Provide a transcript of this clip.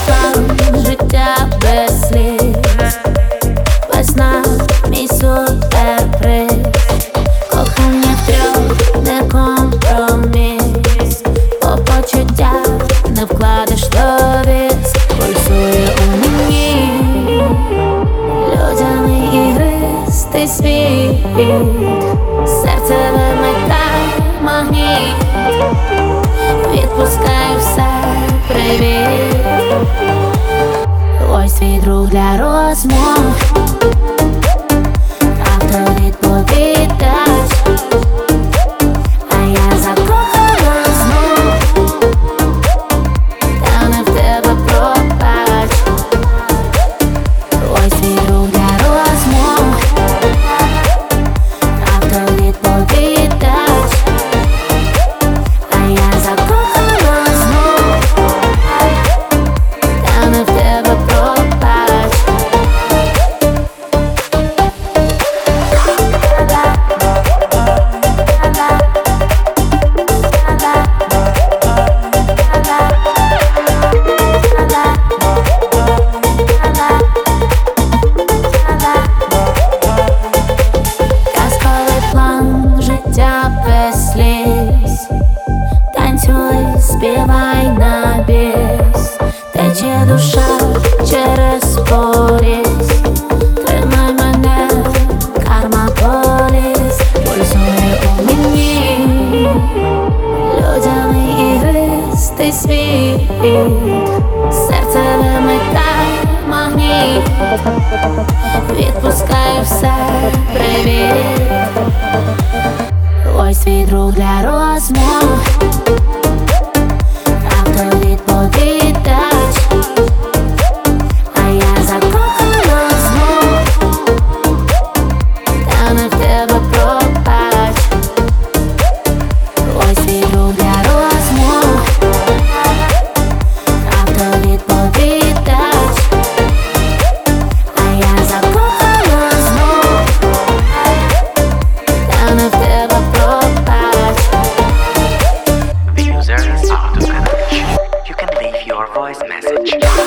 план життя без сліз. Весна, мій суперприз. Кохання втрьох, не компроміс. По почуттях не вкладеш ловіс. Пульсує у мені людяний ігристий світ. Серце вимикає магніт. Відпускаю все, привіт. Ось твій друг для розмов. Автовідповідач. А я закохана знов. Та не в тебе пробач. Ось твій друг для розмов. Автовідповідач. А я закохана знов. Та не в тебе пробач. Казковий план життя без сліз. Танцюй, співай на біс. Тече душа через поріз. Тримай мене, карма поліс. Пульсує у мені людяний ігристий світ. Серце вимикає магніт. Відпускаю все, привіт. Ось твій друг для розмов. Автовідповідач. А я закохана знов. Та не в тебе пробач. Ось твій друг для розмов. Автовідповідач. А я закохана знов. Та не в тебе пробач. The user is out of connection. You can leave your voice message.